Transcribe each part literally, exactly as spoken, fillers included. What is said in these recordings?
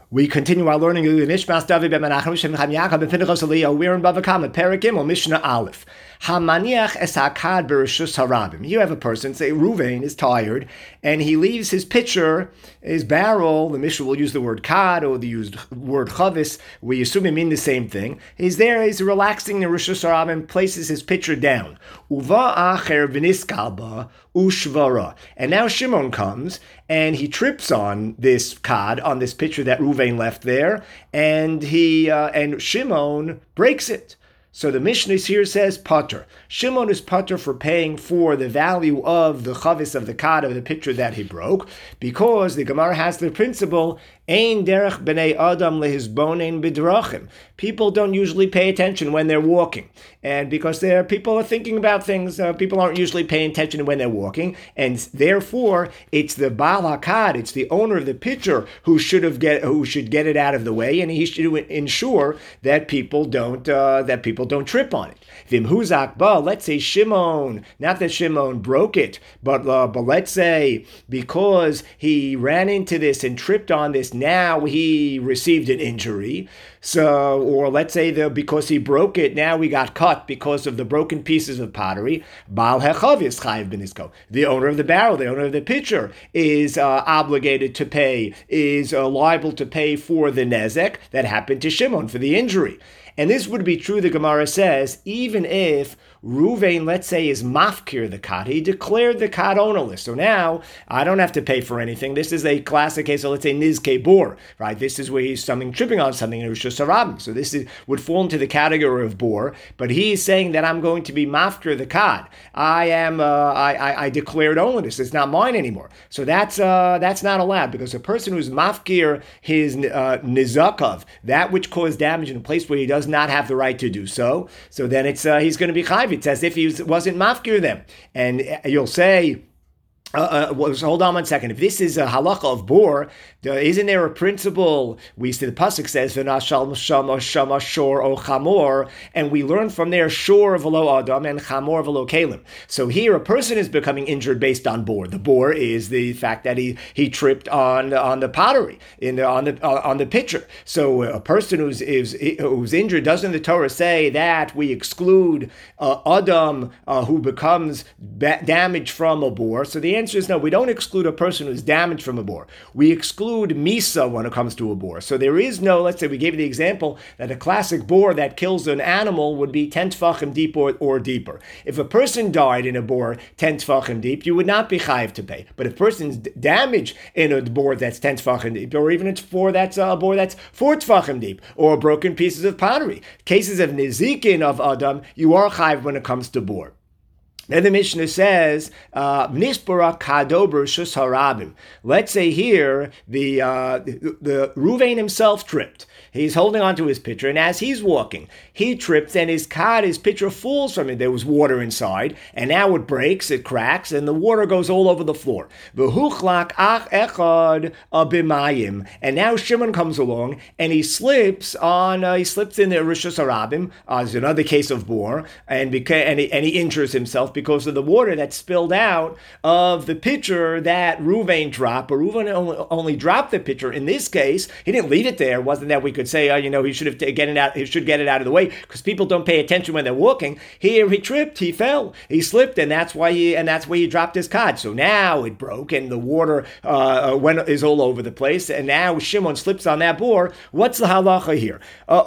We continue our learning of the Nishmas David ben Menachem Shem Chaim Yaakov ben Pinchas Eliyahu. We're in Bava Kama, Perek Gimel, Mishnah Aleph. Hamaniach es hakad bereshus harabim. You have a person, say Ruvain is tired, and he leaves his pitcher, his barrel. The Mishnah will use the word kad or the used word chavis. We assume him mean the same thing. He's there, he's relaxing the reshus harabim, places his pitcher down. Uva acher v'niskalba ushvara. And now Shimon comes and he trips on this kad, on this pitcher that Ruvain left there, and he uh, and Shimon breaks it. So the Mishnah here says pater. Shimon is pater for paying for the value of the chavis of the kad of the pitcher that he broke, because the Gemara has the principle ein derech b'nei adam lehizbonein b'drachim. People don't usually pay attention when they're walking, and because they're people are thinking about things, uh, people aren't usually paying attention when they're walking, and therefore it's the Baal HaKad, it's the owner of the pitcher who should have get who should get it out of the way, and he should ensure that people don't uh, that people don't trip on it. Vimhuzak ba, let's say Shimon, not that Shimon broke it, but uh, but let's say because he ran into this and tripped on this, now he received an injury. So, or let's say that because he broke it, now we got cut because of the broken pieces of pottery. Baal hechavis chayiv b'nisko. The owner of the barrel, the owner of the pitcher, is uh, obligated to pay, is uh, liable to pay for the nezek that happened to Shimon, for the injury. And this would be true, the Gemara says, even if Ruvain, let's say, is mafkir the kad. He declared the kad ownerless. So now I don't have to pay for anything. This is a classic case of, let's say, nizke bor, right? This is where he's something tripping on something in Rishus Harabim. So this is, would fall into the category of bor. But he's saying that I'm going to be mafkir the kad. I am, uh, I, I, I declared ownerless. It's not mine anymore. So that's uh, that's not allowed, because a person who's mafkir his uh, nizakav, that which caused damage in a place where he does not have the right to do so, so then it's uh, he's going to be chayv. It's as if he was, wasn't mafkir them. And you'll say, Uh, uh, well, so hold on one second. If this is a halacha of bor, uh, isn't there a principle? We see the pasuk says v'nashal shama shama shor o chamor, and we learn from there shor v'lo adam and chamor v'lo kalim. So here, a person is becoming injured based on bor. The bor is the fact that he he tripped on on the pottery in the, on the uh, on the pitcher. So a person who's is who's injured, doesn't the Torah say that we exclude uh, adam uh, who becomes ba- damaged from a bor? So the answer is no, we don't exclude a person who's damaged from a bor. We exclude misa when it comes to a bor. So there is no, let's say we gave you the example that a classic bor that kills an animal would be ten tefachim deep or, or deeper. If a person died in a bor ten tefachim deep, you would not be chayiv to pay. But if a person's damaged in a bor that's ten tefachim deep, or even it's four that's a bor that's four tefachim deep, or broken pieces of pottery, cases of nizikin of adam, you are chayiv when it comes to bor. Then the Mishnah says, "Nispora kadober shus harabim." Let's say here the uh, the, the Ruvain himself tripped. He's holding onto his pitcher, and as he's walking, he trips, and his kad, his pitcher, falls from it. There was water inside, and now it breaks, it cracks, and the water goes all over the floor. V'huchlak ach echad abimayim, and now Shimon comes along, and he slips on. Uh, he slips in the rishus harabim, as uh, another case of bor, and beca- and he, and he injures himself because of the water that spilled out of the pitcher that Ruvain dropped. But Ruvain only, only dropped the pitcher. In this case, he didn't leave it there. It wasn't that we could say, oh, you know, he should have t- get it out. He should get it out of the way, because people don't pay attention when they're walking. Here, he tripped, he fell, he slipped, and that's why he and that's why he dropped his kad. So now it broke, and the water uh, went is all over the place. And now Shimon slips on that bor. What's the halacha here? Uh,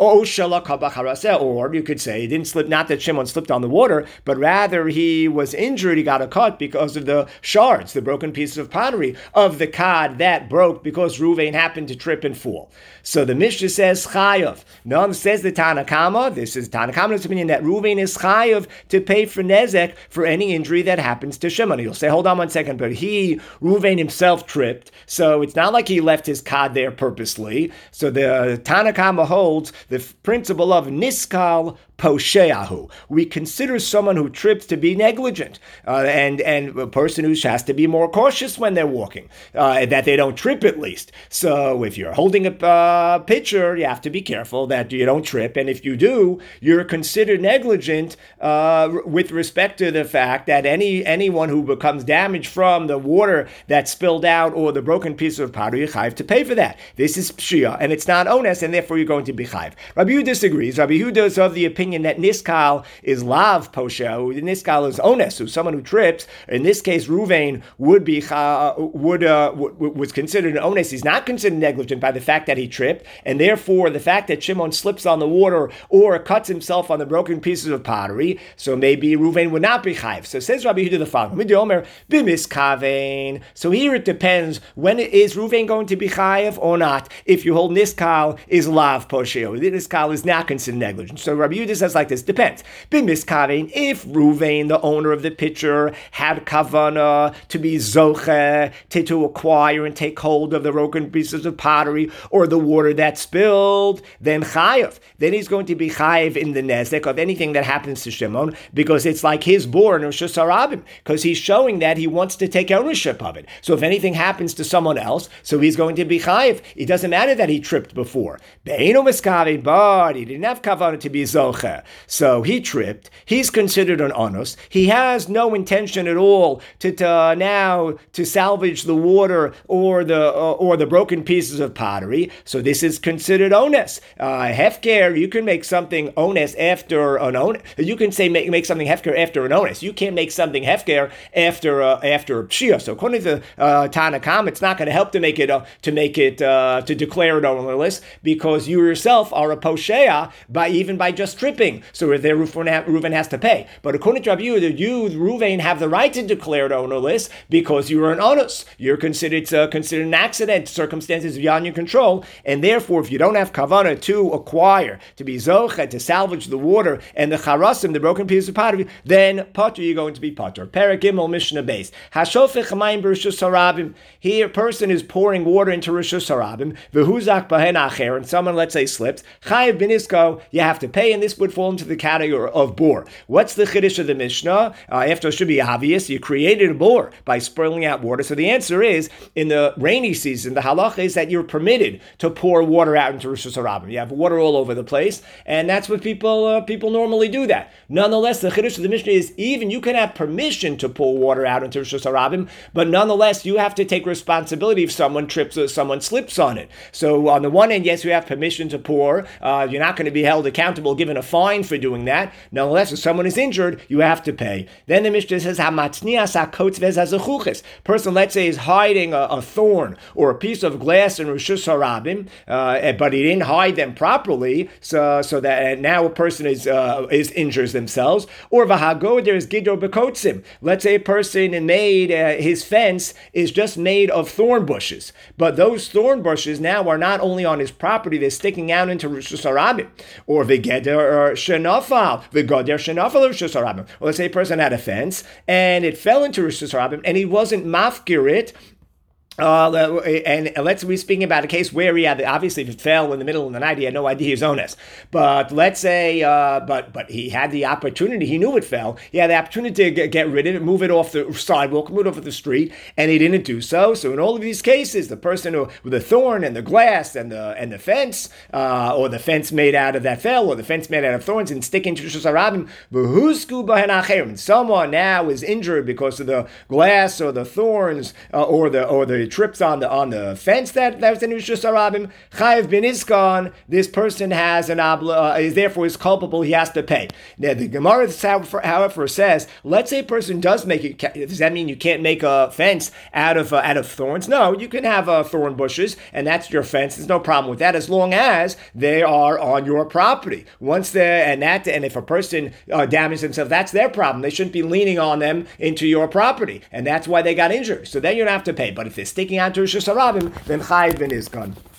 or you could say he didn't slip. Not that Shimon slipped on the water, but rather he was injured. He got a cut because of the shards, the broken pieces of pottery of the kad that broke because Ruvain happened to trip and fall. So the Mishnah says chayav. None says the Tanna Kama. This is Tanna Kama's opinion that Ruvain is chayav to pay for nezek for any injury that happens to Shimon. You'll say, hold on one second, but he, Ruvain himself, tripped, so it's not like he left his kad there purposely. So the Tanna Kama holds the principle of niskal posheahu. We consider someone who trips to be neged negligent, uh, and and a person who has to be more cautious when they're walking, uh, that they don't trip at least. So if you're holding a uh, pitcher, you have to be careful that you don't trip, and if you do, you're considered negligent uh, with respect to the fact that any anyone who becomes damaged from the water that spilled out or the broken piece of pottery, you're chayiv to pay for that. This is pshia, and it's not ones, and therefore you're going to be chayiv. Rabbi Yehuda disagrees. Rabbi Yehuda is of the opinion that niskal is lav posha, niskal is ones, who's someone who trips. In this case, Ruvain would be uh, would uh, w- was considered an ones. He's not considered negligent by the fact that he tripped, and therefore the fact that Shimon slips on the water or cuts himself on the broken pieces of pottery, so maybe Ruvain would not be chayiv. So says Rabbi Yehuda the following: So here it depends when is Ruvain going to be chayiv or not. If you hold niskal is lav posheo, niskal is not considered negligent. So Rabbi Yehuda says like this: depends. B'miskavein, if Ruvain, the owner of the pitcher, had kavana to be zoche, to, to acquire and take hold of the broken pieces of pottery or the water that spilled, then chayiv. Then he's going to be chayiv in the nezek of anything that happens to Shimon, because it's like his bor in Rosh Hashanah, because he's showing that he wants to take ownership of it. So if anything happens to someone else, so he's going to be chayiv. It doesn't matter that he tripped before. Be'enu miskavein, but he didn't have kavanah to be zoche. So he tripped. He's considered an onus. He has no intention at all to, to now to salvage the water or the uh, or the broken pieces of pottery. So this is considered onus. Uh, hefker, you can make something onus after an onus. You can say make, make something hefker after an onus. You can't make something hefker after uh, after a pshia. So according to uh, Tanakam, it's not going to help to make it uh, to make it uh, to declare it onus, because you yourself are a poshea by even by just tripping. So there Reuven has to pay. But according to Rabbi Yehuda, you Reuven have the right to declare it onus because you are an onus. You're considered uh, considered an accident, circumstances beyond your control, and therefore, if you don't have kavanah to acquire, to be zoche, to salvage the water and the charasim, the broken pieces of pottery, then potter, you're going to be potter. Perek Gimel Mishnah Beis. Hashofech hamayim b'rishus harabim. Here, a person is pouring water into rishus harabim. V'huzak bahen acher, and someone, let's say, slips. Chayiv b'nisko, you have to pay, and this would fall into the category of bor. What's the chiddush of the Mishnah? Uh, after it should be obvious, you created a bor by spilling out water. So the answer is, in the rainy season, the halacha is that you're permitted to pour water out into rishus harabim. You have water all over the place, and that's what people uh, people normally do that. Nonetheless, the chiddush of the Mishnah is even you can have permission to pour water out into rishus harabim, but nonetheless you have to take responsibility if someone trips or someone slips on it. So on the one hand, yes, you have permission to pour. Uh, you're not going to be held accountable, given a fine for doing that. Nonetheless, if someone is injured, you have to pay. Then the Mishnah says, person, let's say, is hiding a, a thorn or a piece of glass in rishus harabim, uh, but he didn't hide them properly, so so that now a person is uh, is injures themselves. Or vahago, there is gidor bekotzim. Let's say a person made uh, his fence is just made of thorn bushes, but those thorn bushes now are not only on his property; they're sticking out into rishus harabim. Or v'geder shenafal, v'goder shenafal rishus harabim. Or let's say a person had a fence and it fell into rishus harabim, and he wasn't mafkir it. Uh, and let's be speaking about a case where he had, obviously, if it fell in the middle of the night, he had no idea he was onus. But let's say, uh, but but he had the opportunity, he knew it fell, he had the opportunity to get, get rid of it, move it off the sidewalk, move it off the street, and he didn't do so. So in all of these cases, the person who, with the thorn and the glass and the and the fence, uh, or the fence made out of that fell, or the fence made out of thorns and sticking to rishus harabim, v'husku bahen acherim. Someone now is injured because of the glass or the thorns, uh, or the or the trips on the on the fence that, that was in rishus harabim. Chayiv bin Iskan, this person has an obli- uh, is therefore is culpable, he has to pay. Now the Gemara, however, says, let's say a person does make it, does that mean you can't make a fence out of uh, out of thorns? No, you can have uh, thorn bushes, and that's your fence. There's no problem with that, as long as they are on your property. Once they're, and that, and if a person uh, damages themselves, that's their problem. They shouldn't be leaning on them into your property, and that's why they got injured. So then you don't have to pay. But if they're sticking out to rishus harabim, then chayiv bin Iskan.